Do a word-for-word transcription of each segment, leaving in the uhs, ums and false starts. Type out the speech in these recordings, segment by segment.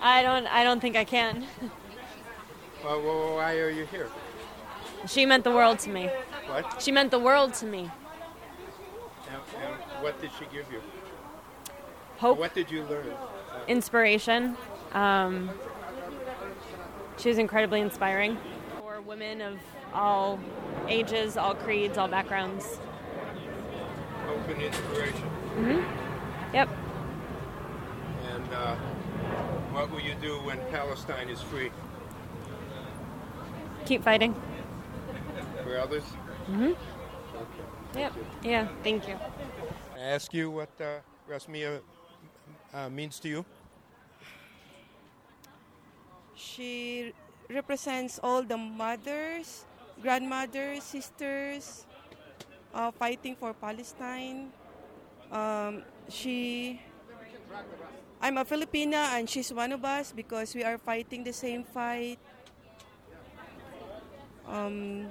I don't. I don't think I can. Well, well, why are you here? She meant the world to me. What? She meant the world to me. And, and what did she give you? Hope. What did you learn? Inspiration. Um, she was incredibly inspiring for women of all ages, all creeds, all backgrounds. Hope and inspiration. Mm-hmm. Yep. And uh, what will you do when Palestine is free? Keep fighting. For others? Mm-hmm. Okay. Yep. Thank Yeah, thank you. I ask you what uh, Rasmea uh, means to you? She represents all the mothers, grandmothers, sisters uh, fighting for Palestine. Um, she, I'm a Filipina and she's one of us because we are fighting the same fight. Um,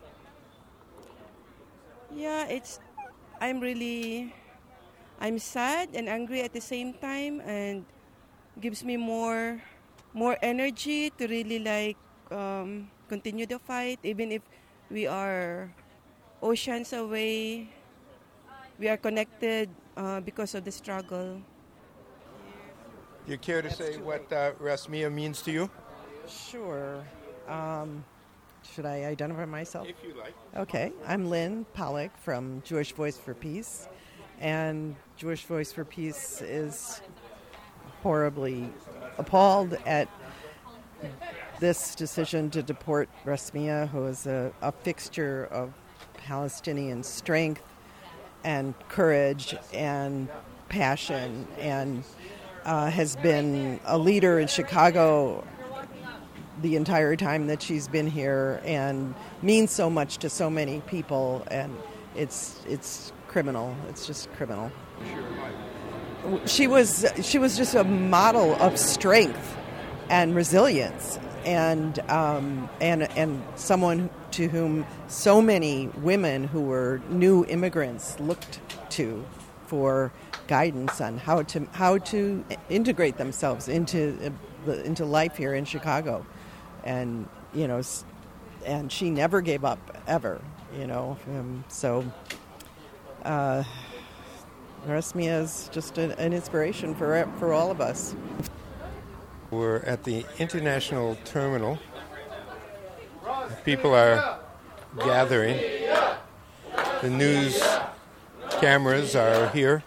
yeah, it's, I'm really, I'm sad and angry at the same time, and gives me more more energy to really like um, continue the fight, even if we are oceans away. We are connected uh, because of the struggle. Do you care to say what uh, Rasmea means to you? Sure. Um, should I identify myself? If you like. Okay. I'm Lynn Pollock from Jewish Voice for Peace. And Jewish Voice for Peace is horribly appalled at this decision to deport Rasmea, who is a, a fixture of Palestinian strength and courage and passion, and uh, has been a leader in Chicago the entire time that she's been here, and means so much to so many people, and it's it's criminal. It's just criminal. She was she was just a model of strength and resilience, and um, and and someone to whom so many women who were new immigrants looked to for guidance on how to how to integrate themselves into uh, into life here in Chicago, and you know, and she never gave up ever. You know, um, so. Uh, Rasmea is just a, an inspiration for for all of us. We're at the international terminal. People are gathering. The news cameras are here.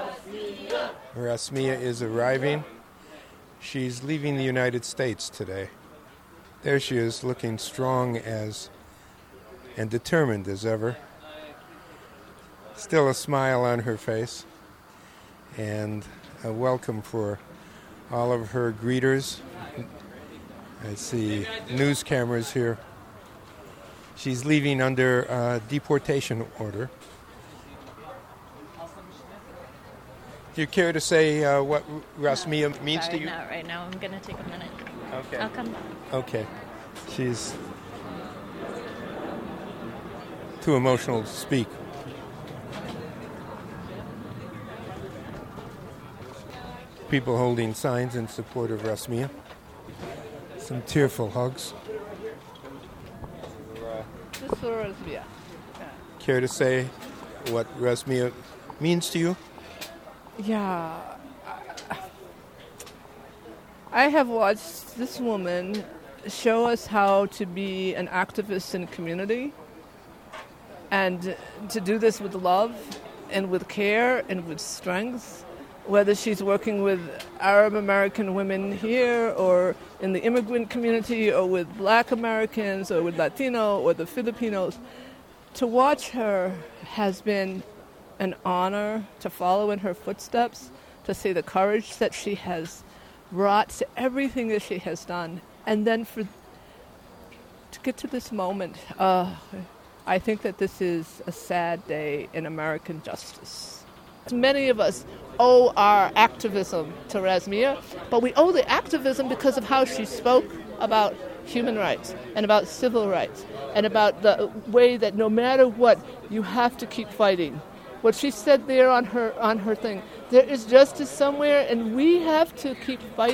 Rasmea is arriving. She's leaving the United States today. There she is, looking strong as and determined as ever. Still a smile on her face, and a welcome for all of her greeters. I see news cameras here. She's leaving under a deportation order. Do you care to say uh, what Rasmea means Sorry, to you? Not right now. I'm going to take a minute. Okay. I'll come back. Okay. She's too emotional to speak. People holding signs in support of Rasmea. Some tearful hugs. This for Rasmea. Care to say what Rasmea means to you? Yeah. I have watched this woman show us how to be an activist in a community, and to do this with love and with care and with strength, whether she's working with Arab American women here or in the immigrant community or with Black Americans or with Latino or the Filipinos. To watch her has been an honor, to follow in her footsteps, to see the courage that she has brought to everything that she has done. And then for to get to this moment, uh, I think that this is a sad day in American justice. Many of us owe our activism to Rasmea, but we owe the activism because of how she spoke about human rights and about civil rights and about the way that no matter what, you have to keep fighting. What she said there on her on her thing, there is justice somewhere, and we have to keep fighting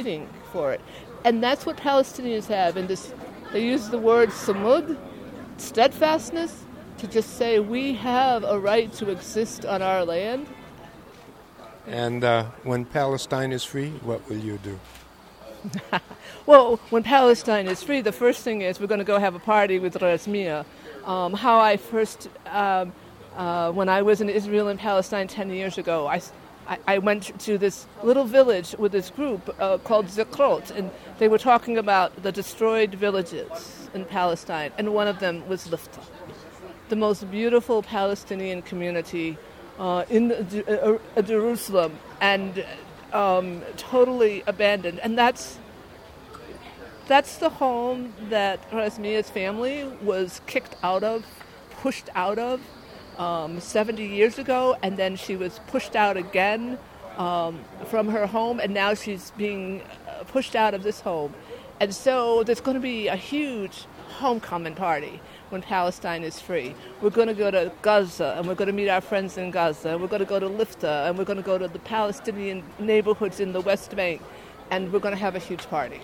for it. And that's what Palestinians have. And this, they use the word samud, steadfastness, to just say we have a right to exist on our land. And uh, when Palestine is free, what will you do? Well, when Palestine is free, the first thing is we're going to go have a party with Rasmia. Um, how I first, um, uh, when I was in Israel and Palestine ten years ago, I, I, I went to this little village with this group uh, called Zikrot, and they were talking about the destroyed villages in Palestine, and one of them was Lifta, the most beautiful Palestinian community uh, in uh, uh, Jerusalem, and um, totally abandoned. And that's that's the home that Rasmia's family was kicked out of, pushed out of um, seventy years ago, and then she was pushed out again um, from her home, and now she's being pushed out of this home. And so there's going to be a huge homecoming party when Palestine is free. We're going to go to Gaza, and we're going to meet our friends in Gaza, and we're going to go to Lifta, and we're going to go to the Palestinian neighborhoods in the West Bank, and we're going to have a huge party.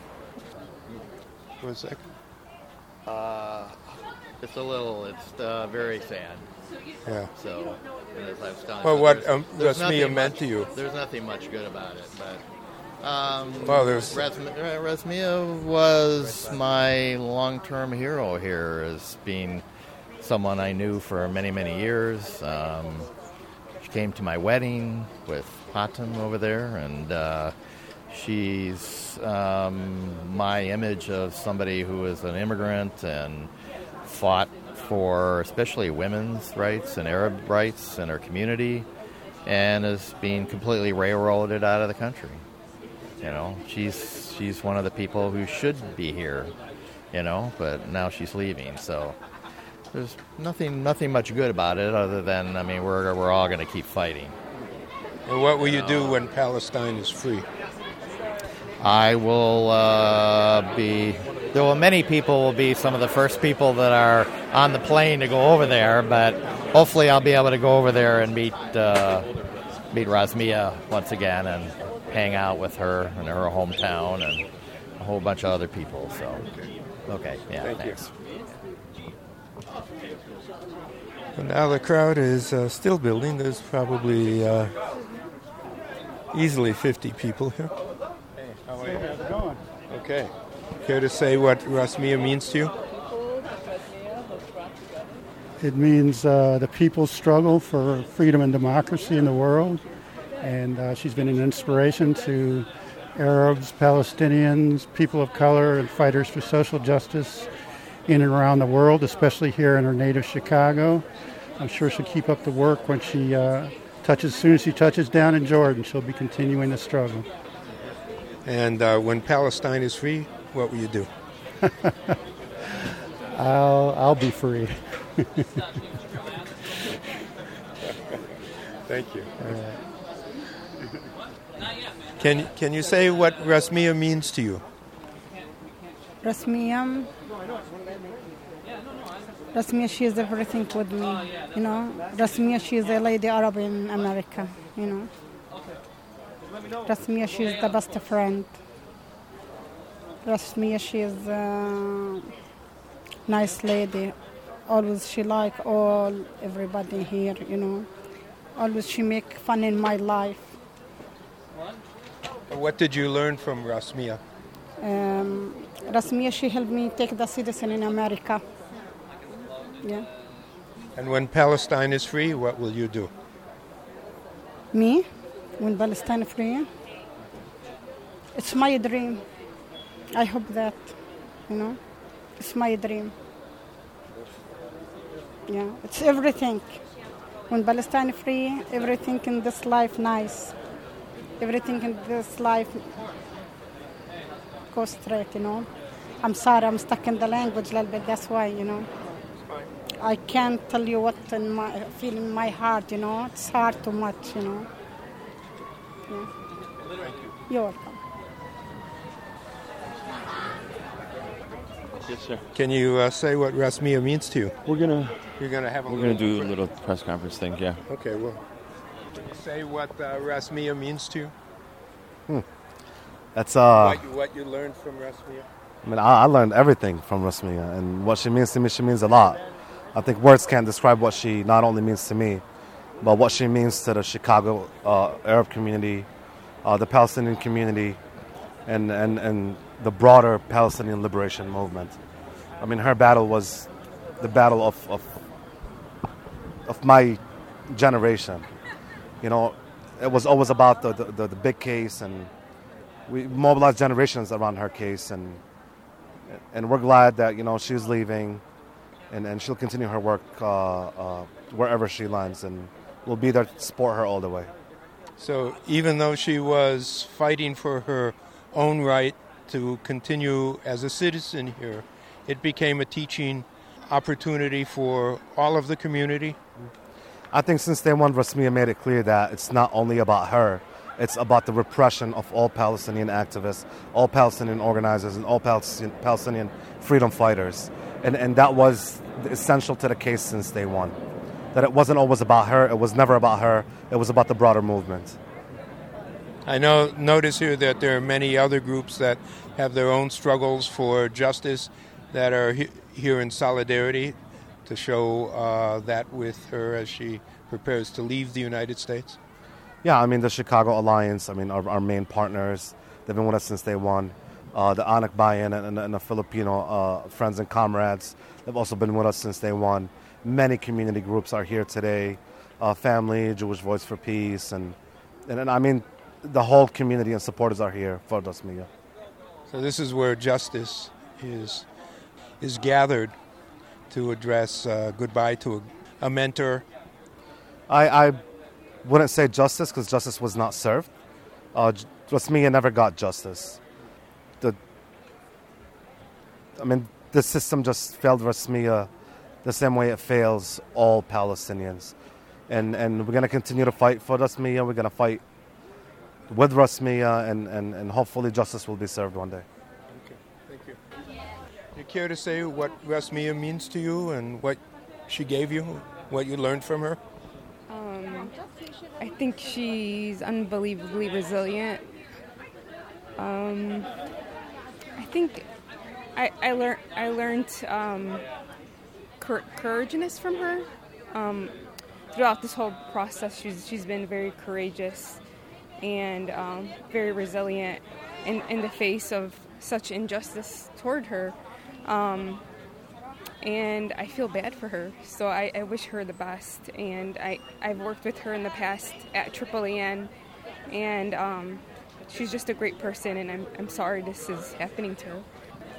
One second. Uh, it's a little, it's uh, very sad. Yeah. So, as I was telling Well, you, what there's- um, there's Rasmia nothing meant much- to you? There's nothing much good about it, but um, Well, there's- Rasmi- uh, Rasmia was my long-term hero here, as being someone I knew for many, many years. Um, she came to my wedding with Patam over there, and uh, she's um, my image of somebody who is an immigrant and fought for especially women's rights and Arab rights in her community, and is being completely railroaded out of the country. You know, she's she's one of the people who should be here, you know, but now she's leaving. So there's nothing nothing much good about it, other than, I mean, we're we're all going to keep fighting. And what will you do when Palestine is free? I will uh, be, there will many people will be some of the first people that are on the plane to go over there, but hopefully I'll be able to go over there and meet uh, meet Rasmia once again and hang out with her in her hometown and a whole bunch of other people. So, okay, yeah, Thank thanks. Well, now the crowd is uh, still building. There's probably uh, easily fifty people here. Hey, how are you? How's it going? Okay. Care to say what Rasmia means to you? It means uh, the people's struggle for freedom and democracy in the world. And uh, she's been an inspiration to Arabs, Palestinians, people of color, and fighters for social justice in and around the world, especially here in her native Chicago. I'm sure she'll keep up the work when she uh, touches, as soon as she touches down in Jordan, she'll be continuing the struggle. And uh, when Palestine is free, what will you do? I'll, I'll be free. Thank you. Uh, Can can you say what Rasmia means to you? Rasmia, Rasmia, she is everything with me, you know. Rasmia, she is a lady Arab in America, you know. Rasmia, she is the best friend. Rasmia, she is a nice lady. Always she like all, everybody here, you know. Always she make fun in my life. What did you learn from Rasmia? Um, Rasmia, she helped me take the citizen in America. Yeah. And when Palestine is free, what will you do? Me? When Palestine free? It's my dream. I hope that, you know, it's my dream. Yeah, it's everything. When Palestine free, everything in this life nice. Everything in this life goes straight, you know. I'm sorry, I'm stuck in the language a little bit, that's why, you know. I can't tell you what in my, I feel in my heart, you know. It's hard too much, you know. Yeah. You're welcome. Yes, sir. Can you uh, say what Rasmia means to you? We're gonna You're gonna have a we're little gonna do a little press conference thing. Yeah. Okay, well, say what uh, Rasmia means to you. Hmm. That's uh. What you, what you learned from Rasmea? I mean, I, I learned everything from Rasmea, and what she means to me, she means a lot. I think words can't describe what she not only means to me, but what she means to the Chicago uh, Arab community, uh, the Palestinian community, and, and, and the broader Palestinian liberation movement. I mean, her battle was the battle of of, of my generation. You know, it was always about the, the, the big case, and we mobilized generations around her case, and and we're glad that, you know, she's leaving, and, and she'll continue her work uh, uh, wherever she lands, and we'll be there to support her all the way. So even though she was fighting for her own right to continue as a citizen here, it became a teaching opportunity for all of the community? I think since day one, Rasmea made it clear that it's not only about her, it's about the repression of all Palestinian activists, all Palestinian organizers, and all Palestinian, Palestinian freedom fighters. And, and that was essential to the case since day one. That it wasn't always about her, it was never about her, it was about the broader movement. I know. Notice here that there are many other groups that have their own struggles for justice that are he- here in solidarity to show uh, that with her as she prepares to leave the United States. Yeah, I mean, the Chicago Alliance, I mean, our, our main partners, they've been with us since day one. Uh, the Anak Bayan and, and the Filipino uh, friends and comrades, they've also been with us since day one. Many community groups are here today, uh, family, Jewish Voice for Peace, and, and, and I mean, the whole community and supporters are here for Rasmea. So this is where justice is is gathered to address uh, goodbye to a, a mentor. I, I wouldn't say justice, because justice was not served. Uh, Rasmea never got justice. The, I mean, the system just failed Rasmea the same way it fails all Palestinians. And and we're going to continue to fight for Rasmea. We're going to fight with Rasmea, and, and, and hopefully justice will be served one day. Okay, thank you. You care to say what Rasmea means to you and what she gave you, what you learned from her? Um, I think she's unbelievably resilient. Um, I think I, I learned I learned um, cur- courageousness from her. Um, throughout this whole process, she's she's been very courageous and um, very resilient in, in the face of such injustice toward her. Um, and I feel bad for her, so I, I wish her the best. And I, I've worked with her in the past at Triple A N, and um, she's just a great person, and I'm I'm sorry this is happening to her.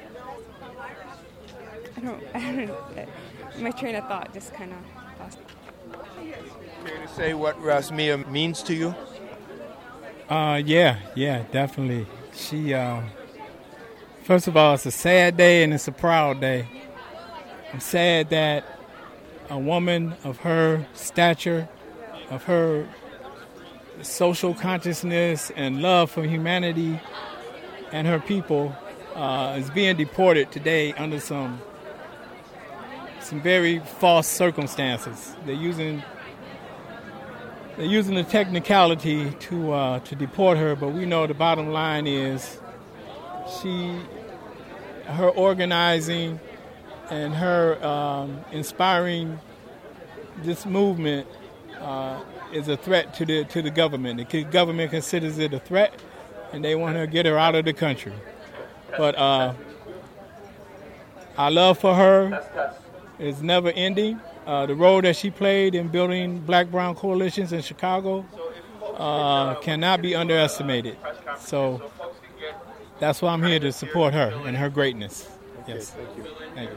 I don't, I don't know, my train of thought just kind of lost. Care to say what Rasmea means to you? Uh, yeah, yeah, definitely. She, uh, first of all, it's a sad day and it's a proud day. I'm sad that a woman of her stature, of her social consciousnness and love for humanity and her people uh, is being deported today under some some very false circumstances. They're using they're using the technicality to uh, to deport her, but we know the bottom line is she her organizing and her um, inspiring this movement uh, is a threat to the to the government. The government considers it a threat, and they want to get her out of the country. But uh, our love for her is never ending. Uh, the role that she played in building black-brown coalitions in Chicago uh, cannot be underestimated. So that's why I'm here to support her and her greatness. Yes. Okay, thank you. Thank you.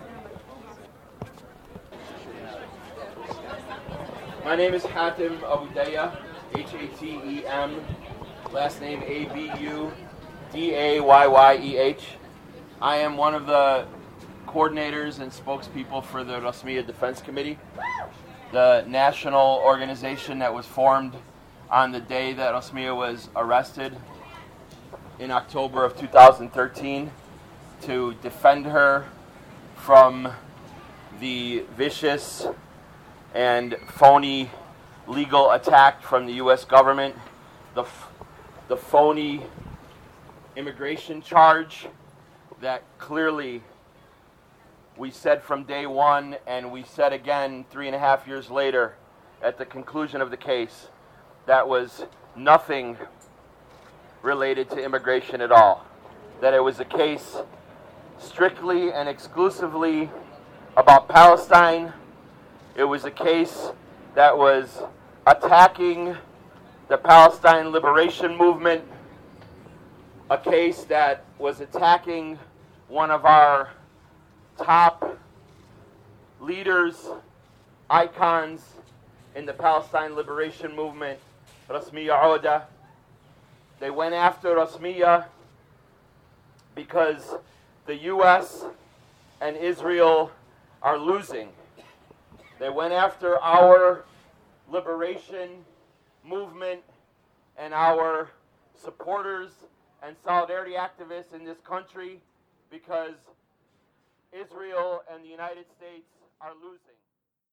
My name is Hatem Abudaya, H A T E M, last name A B U D A Y Y E H. I am one of the coordinators and spokespeople for the Rasmea Defense Committee, the national organization that was formed on the day that Rasmea was arrested in October of two thousand thirteen to defend her from the vicious and phony legal attack from the U S government, the f- the phony immigration charge that clearly we said from day one, and we said again three and a half years later at the conclusion of the case, that was nothing related to immigration at all. That it was a case strictly and exclusively about Palestine. It was a case that was attacking the Palestine Liberation Movement, a case that was attacking one of our top leaders, icons in the Palestine Liberation Movement, Rasmiya Oda. They went after Rasmiya because the U S and Israel are losing. They went after our liberation movement and our supporters and solidarity activists in this country because Israel and the United States are losing.